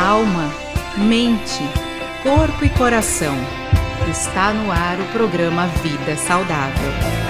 alma, mente, corpo e coração. Está no ar o programa Vida Saudável.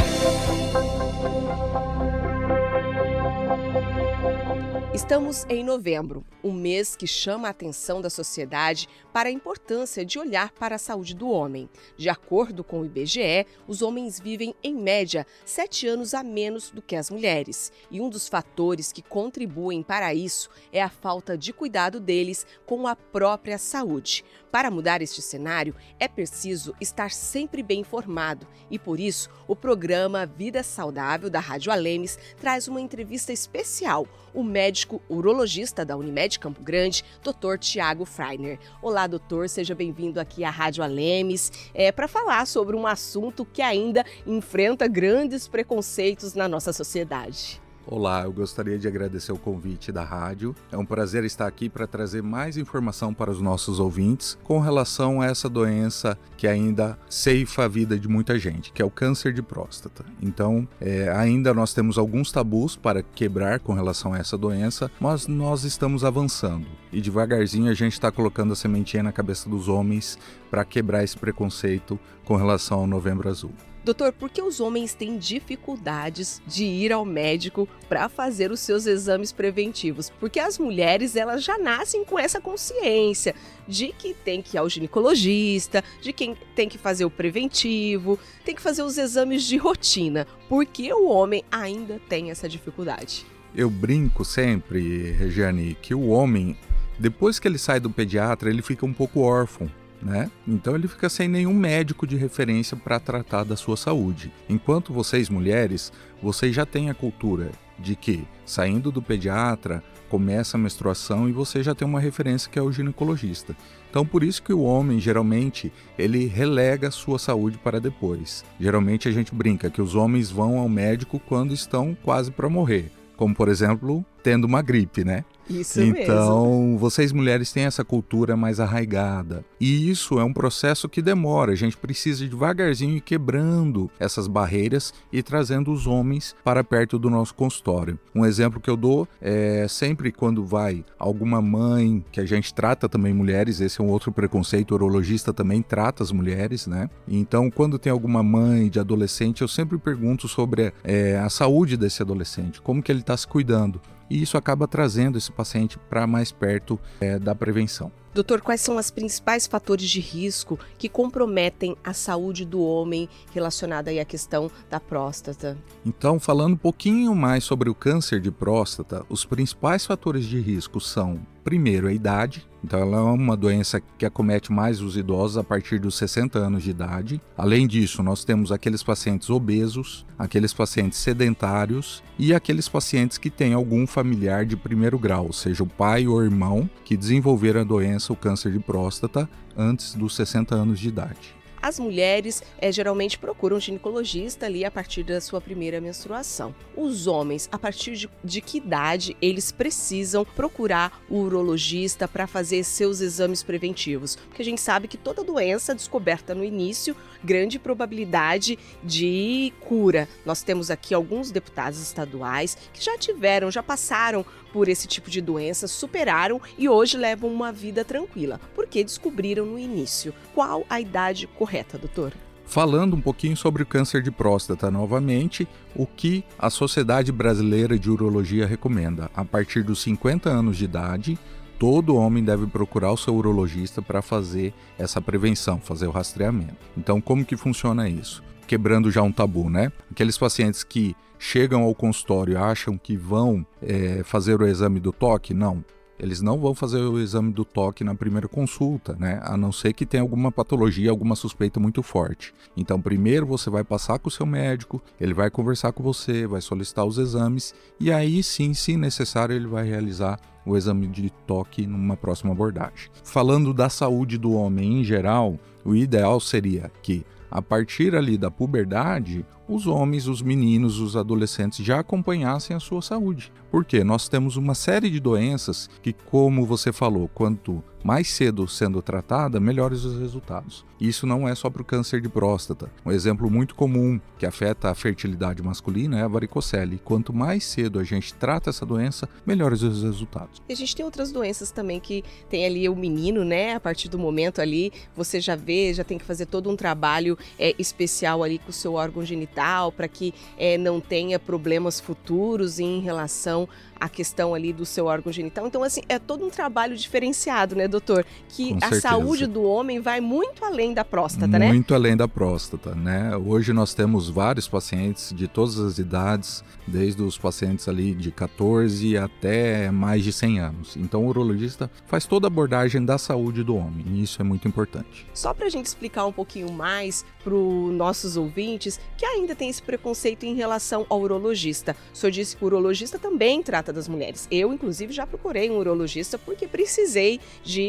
Estamos em novembro, um mês que chama a atenção da sociedade para a importância de olhar para a saúde do homem. De acordo com o IBGE, os homens vivem, em média, 7 anos a menos do que as mulheres. E um dos fatores que contribuem para isso é a falta de cuidado deles com a própria saúde. Para mudar este cenário, é preciso estar sempre bem informado e, por isso, o programa Vida Saudável da Rádio Alemes traz uma entrevista especial. O médico urologista da Unimed Campo Grande, Dr. Tiago Freiner. Olá, doutor, seja bem-vindo aqui à Rádio Alemes para falar sobre um assunto que ainda enfrenta grandes preconceitos na nossa sociedade. Olá, eu gostaria de agradecer o convite da rádio. É um prazer estar aqui para trazer mais informação para os nossos ouvintes com relação a essa doença que ainda ceifa a vida de muita gente, que é o câncer de próstata. Então, ainda nós temos alguns tabus para quebrar com relação a essa doença, mas nós estamos avançando. E devagarzinho a gente está colocando a sementinha na cabeça dos homens para quebrar esse preconceito com relação ao Novembro Azul. Doutor, por que os homens têm dificuldades de ir ao médico para fazer os seus exames preventivos? Porque as mulheres, elas já nascem com essa consciência de que tem que ir ao ginecologista, de quem tem que fazer o preventivo, tem que fazer os exames de rotina. Por que o homem ainda tem essa dificuldade? Eu brinco sempre, Regiane, que o homem, depois que ele sai do pediatra, ele fica um pouco órfão. Então ele fica sem nenhum médico de referência para tratar da sua saúde. Enquanto vocês mulheres, vocês já têm a cultura de que, saindo do pediatra, começa a menstruação e você já tem uma referência que é o ginecologista. Então por isso que o homem, geralmente, ele relega a sua saúde para depois. Geralmente a gente brinca que os homens vão ao médico quando estão quase para morrer. Como, por exemplo, tendo uma gripe, Isso então, mesmo. vocês mulheres têm essa cultura mais arraigada. E isso é um processo que demora. A gente precisa devagarzinho ir quebrando essas barreiras e trazendo os homens para perto do nosso consultório. Um exemplo que eu dou é sempre quando vai alguma mãe, que a gente trata também mulheres, esse é um outro preconceito, o urologista também trata as mulheres, Então, quando tem alguma mãe de adolescente, eu sempre pergunto sobre a saúde desse adolescente, como que ele está se cuidando. E isso acaba trazendo esse paciente para mais perto da prevenção. Doutor, quais são os principais fatores de risco que comprometem a saúde do homem relacionada aí à questão da próstata? Então, falando um pouquinho mais sobre o câncer de próstata, os principais fatores de risco são, primeiro, a idade. Então, ela é uma doença que acomete mais os idosos a partir dos 60 anos de idade. Além disso, nós temos aqueles pacientes obesos, aqueles pacientes sedentários e aqueles pacientes que têm algum familiar de primeiro grau, seja o pai ou irmão, que desenvolveram a doença, o câncer de próstata, antes dos 60 anos de idade. As mulheres geralmente procuram um ginecologista ali a partir da sua primeira menstruação. Os homens, a partir de que idade eles precisam procurar o urologista para fazer seus exames preventivos? Porque a gente sabe que toda doença descoberta no início, grande probabilidade de cura. Nós temos aqui alguns deputados estaduais que já passaram por esse tipo de doença, superaram e hoje levam uma vida tranquila, porque descobriram no início. Qual a idade correta, doutor? Falando um pouquinho sobre o câncer de próstata novamente, o que a Sociedade Brasileira de Urologia recomenda? A partir dos 50 anos de idade, todo homem deve procurar o seu urologista para fazer essa prevenção, fazer o rastreamento. Então, como que funciona isso? Quebrando já um tabu, Aqueles pacientes que chegam ao consultório e acham que vão fazer o exame do toque, não. Eles não vão fazer o exame do toque na primeira consulta, A não ser que tenha alguma patologia, alguma suspeita muito forte. Então, primeiro você vai passar com o seu médico, ele vai conversar com você, vai solicitar os exames e aí sim, se necessário, ele vai realizar o exame de toque numa próxima abordagem. Falando da saúde do homem em geral, o ideal seria que, a partir ali da puberdade, os homens, os meninos, os adolescentes já acompanhassem a sua saúde. Porque nós temos uma série de doenças que, como você falou, quanto mais cedo sendo tratada, melhores os resultados. Isso não é só para o câncer de próstata. Um exemplo muito comum que afeta a fertilidade masculina é a varicocele. Quanto mais cedo a gente trata essa doença, melhores os resultados. E a gente tem outras doenças também que tem ali o menino, né? A partir do momento ali, você já vê, já tem que fazer todo um trabalho especial ali com o seu órgão genital para que não tenha problemas futuros em relação à questão ali do seu órgão genital. Então, assim, é todo um trabalho diferenciado, né, doutor? Que a saúde do homem vai muito além da próstata, né? Muito além da próstata, né? Hoje nós temos vários pacientes de todas as idades, desde os pacientes ali de 14 até mais de 100 anos. Então, o urologista faz toda a abordagem da saúde do homem, e isso é muito importante. Só para a gente explicar um pouquinho mais para os nossos ouvintes que ainda tem esse preconceito em relação ao urologista. O senhor disse que o urologista também trata das mulheres. Eu, inclusive, já procurei um urologista porque precisei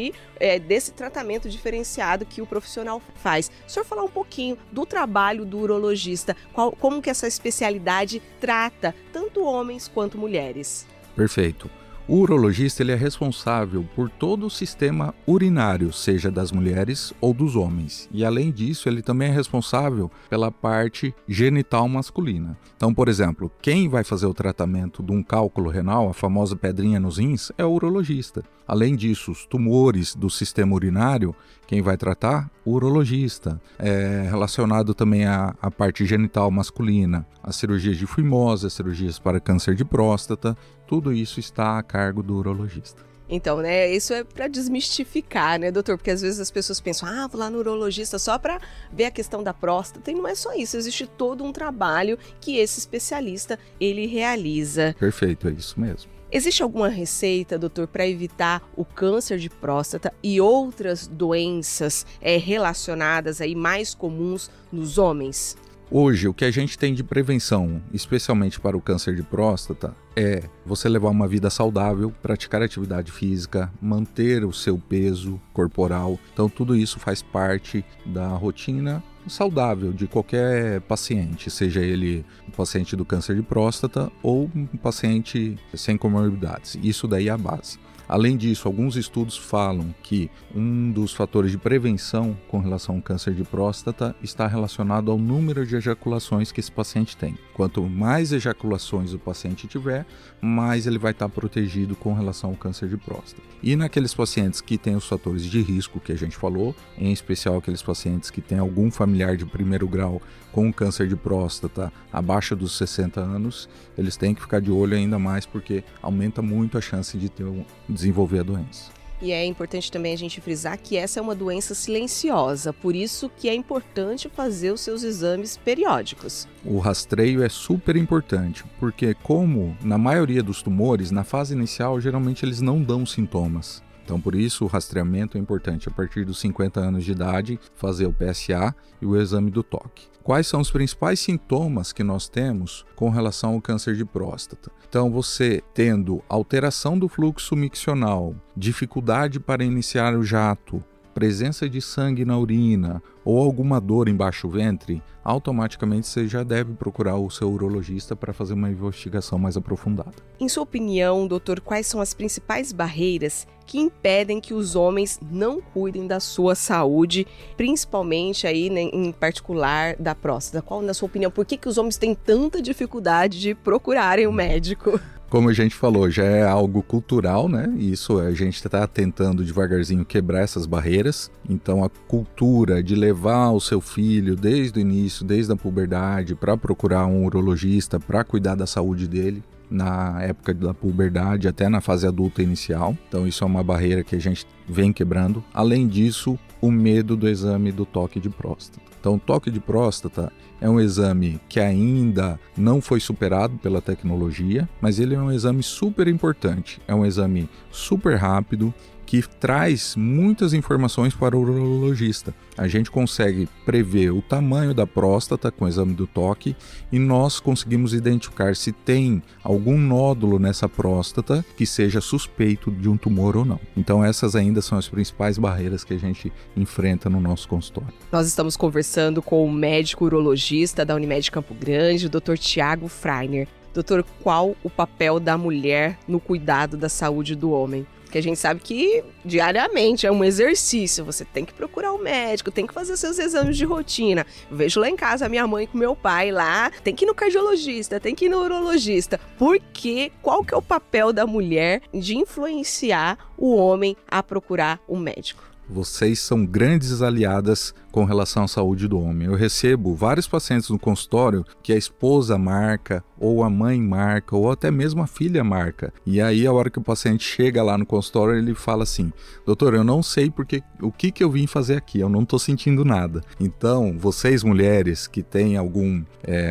desse tratamento diferenciado que o profissional faz. O senhor falar um pouquinho do trabalho do urologista, como que essa especialidade trata tanto homens quanto mulheres? Perfeito. O urologista ele é responsável por todo o sistema urinário, seja das mulheres ou dos homens. E além disso, ele também é responsável pela parte genital masculina. Então, por exemplo, quem vai fazer o tratamento de um cálculo renal, a famosa pedrinha nos rins, é o urologista. Além disso, os tumores do sistema urinário, quem vai tratar? O urologista. É relacionado também à parte genital masculina, as cirurgias de fimose, as cirurgias para câncer de próstata, tudo isso está a cargo do urologista. Então, né, isso é para desmistificar, né, doutor? Porque às vezes as pessoas pensam, vou lá no urologista só para ver a questão da próstata, e não é só isso, existe todo um trabalho que esse especialista, ele realiza. Perfeito, é isso mesmo. Existe alguma receita, doutor, para evitar o câncer de próstata e outras doenças relacionadas aí mais comuns nos homens? Hoje, o que a gente tem de prevenção, especialmente para o câncer de próstata, é você levar uma vida saudável, praticar atividade física, manter o seu peso corporal. Então, tudo isso faz parte da rotina saudável de qualquer paciente, seja ele um paciente do câncer de próstata ou um paciente sem comorbidades. Isso daí é a base. Além disso, alguns estudos falam que um dos fatores de prevenção com relação ao câncer de próstata está relacionado ao número de ejaculações que esse paciente tem. Quanto mais ejaculações o paciente tiver, mais ele vai estar protegido com relação ao câncer de próstata. E naqueles pacientes que têm os fatores de risco que a gente falou, em especial aqueles pacientes que têm algum familiar de primeiro grau com câncer de próstata abaixo dos 60 anos, eles têm que ficar de olho ainda mais porque aumenta muito a chance de desenvolver a doença. E é importante também a gente frisar que essa é uma doença silenciosa, por isso que é importante fazer os seus exames periódicos. O rastreio é super importante, porque como na maioria dos tumores, na fase inicial, geralmente eles não dão sintomas. Então, por isso, o rastreamento é importante. A partir dos 50 anos de idade, fazer o PSA e o exame do toque. Quais são os principais sintomas que nós temos com relação ao câncer de próstata? Então, você tendo alteração do fluxo miccional, dificuldade para iniciar o jato, presença de sangue na urina ou alguma dor embaixo do ventre, automaticamente você já deve procurar o seu urologista para fazer uma investigação mais aprofundada. Em sua opinião, doutor, quais são as principais barreiras que impedem que os homens não cuidem da sua saúde, principalmente aí, né, em particular da próstata? Qual, na sua opinião, por que os homens têm tanta dificuldade de procurarem um médico? Como a gente falou, já é algo cultural, né? Isso a gente está tentando devagarzinho quebrar essas barreiras. Então a cultura de levar o seu filho desde o início, desde a puberdade, para procurar um urologista, para cuidar da saúde dele na época da puberdade até na fase adulta inicial. Então isso é uma barreira que a gente vem quebrando. Além disso, o medo do exame do toque de próstata. Então o toque de próstata é um exame que ainda não foi superado pela tecnologia, mas ele é um exame super importante. É um exame super rápido que traz muitas informações para o urologista. A gente consegue prever o tamanho da próstata com o exame do toque e nós conseguimos identificar se tem algum nódulo nessa próstata que seja suspeito de um tumor ou não. Então essas ainda são as principais barreiras que a gente enfrenta no nosso consultório. Nós estamos conversando com o médico urologista da Unimed Campo Grande, o Dr. Tiago Freiner. Doutor, qual o papel da mulher no cuidado da saúde do homem? Porque a gente sabe que diariamente é um exercício, você tem que procurar o médico, tem que fazer seus exames de rotina. Eu vejo lá em casa a minha mãe com meu pai lá, tem que ir no cardiologista, tem que ir no urologista. Porque qual que é o papel da mulher de influenciar o homem a procurar um médico? Vocês são grandes aliadas com relação à saúde do homem. Eu recebo vários pacientes no consultório que a esposa marca, ou a mãe marca, ou até mesmo a filha marca. E aí, a hora que o paciente chega lá no consultório, ele fala assim: doutor, eu não sei o que eu vim fazer aqui, eu não estou sentindo nada. Então, vocês mulheres que têm algum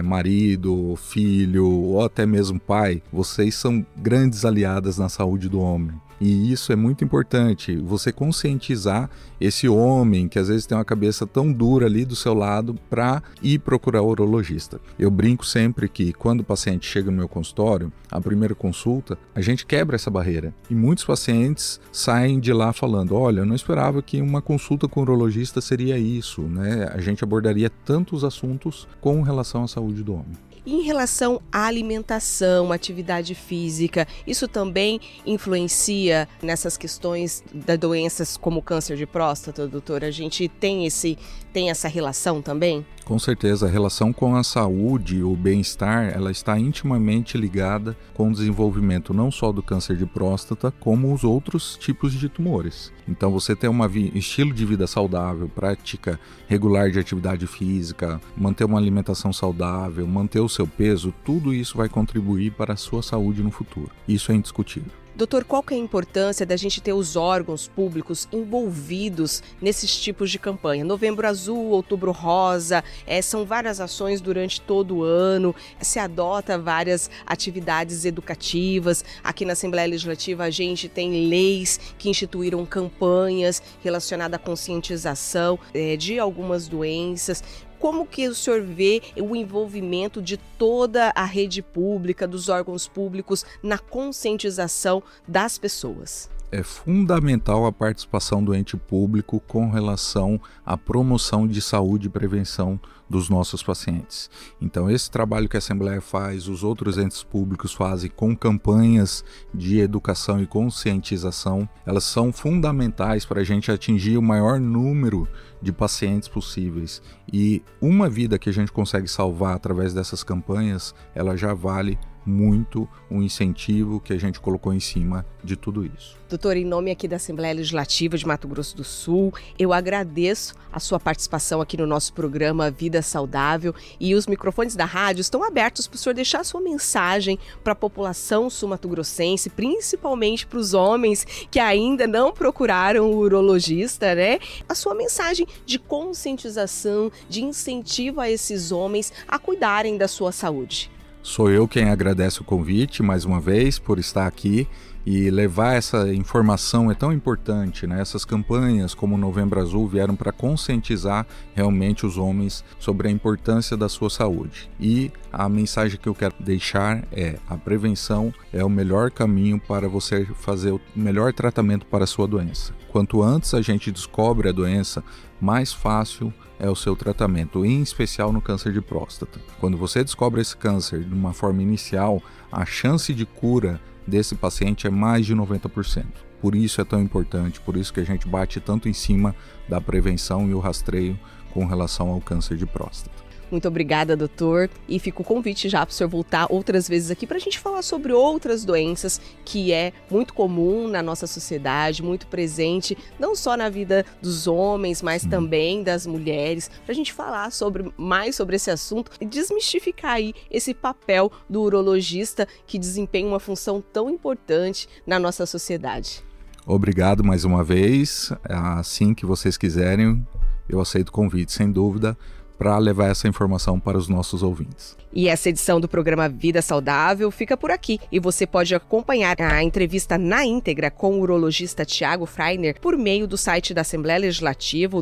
marido, filho, ou até mesmo pai, vocês são grandes aliadas na saúde do homem. E isso é muito importante, você conscientizar esse homem que às vezes tem uma cabeça tão dura ali do seu lado para ir procurar o urologista. Eu brinco sempre que quando o paciente chega no meu consultório, a primeira consulta, a gente quebra essa barreira. E muitos pacientes saem de lá falando: olha, eu não esperava que uma consulta com o urologista seria isso, né? A gente abordaria tantos assuntos com relação à saúde do homem. Em relação à alimentação, atividade física, isso também influencia nessas questões das doenças como câncer de próstata, doutora? A gente tem essa relação também? Com certeza, a relação com a saúde, o bem-estar, ela está intimamente ligada com o desenvolvimento não só do câncer de próstata, como os outros tipos de tumores. Então, você ter um estilo de vida saudável, prática regular de atividade física, manter uma alimentação saudável, manter o seu peso, tudo isso vai contribuir para a sua saúde no futuro. Isso é indiscutível. Doutor, qual que é a importância da gente ter os órgãos públicos envolvidos nesses tipos de campanha? Novembro Azul, Outubro Rosa, são várias ações durante todo o ano, se adota várias atividades educativas. Aqui na Assembleia Legislativa a gente tem leis que instituíram campanhas relacionadas à conscientização de algumas doenças. Como que o senhor vê o envolvimento de toda a rede pública, dos órgãos públicos na conscientização das pessoas? É fundamental a participação do ente público com relação à promoção de saúde e prevenção dos nossos pacientes. Então, esse trabalho que a Assembleia faz, os outros entes públicos fazem com campanhas de educação e conscientização, elas são fundamentais para a gente atingir o maior número de pacientes possíveis. E uma vida que a gente consegue salvar através dessas campanhas, ela já vale muito um incentivo que a gente colocou em cima de tudo isso. Doutor, em nome aqui da Assembleia Legislativa de Mato Grosso do Sul, eu agradeço a sua participação aqui no nosso programa Vida Saudável, e os microfones da rádio estão abertos para o senhor deixar a sua mensagem para a população sul-mato-grossense, principalmente para os homens que ainda não procuraram o urologista, né? A sua mensagem de conscientização, de incentivo a esses homens a cuidarem da sua saúde. Sou eu quem agradece o convite mais uma vez por estar aqui e levar essa informação é tão importante, né? Essas campanhas como o Novembro Azul vieram para conscientizar realmente os homens sobre a importância da sua saúde. E a mensagem que eu quero deixar é: a prevenção é o melhor caminho para você fazer o melhor tratamento para a sua doença. Quanto antes a gente descobre a doença, mais fácil é o seu tratamento, em especial no câncer de próstata. Quando você descobre esse câncer de uma forma inicial, a chance de cura desse paciente é mais de 90%. Por isso é tão importante, por isso que a gente bate tanto em cima da prevenção e o rastreio com relação ao câncer de próstata. Muito obrigada, doutor. E fica o convite já para o senhor voltar outras vezes aqui para a gente falar sobre outras doenças que é muito comum na nossa sociedade, muito presente, não só na vida dos homens, mas também das mulheres, para a gente falar mais sobre esse assunto e desmistificar aí esse papel do urologista que desempenha uma função tão importante na nossa sociedade. Obrigado mais uma vez. Assim que vocês quiserem, eu aceito o convite, sem dúvida, para levar essa informação para os nossos ouvintes. E essa edição do programa Vida Saudável fica por aqui. E você pode acompanhar a entrevista na íntegra com o urologista Tiago Freiner por meio do site da Assembleia Legislativa,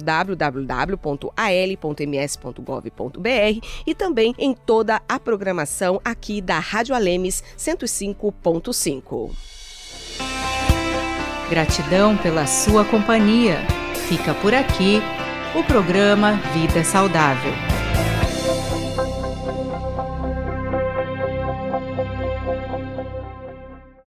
www.al.ms.gov.br, e também em toda a programação aqui da Rádio Alemes 105.5. Gratidão pela sua companhia. Fica por aqui o programa Vida Saudável.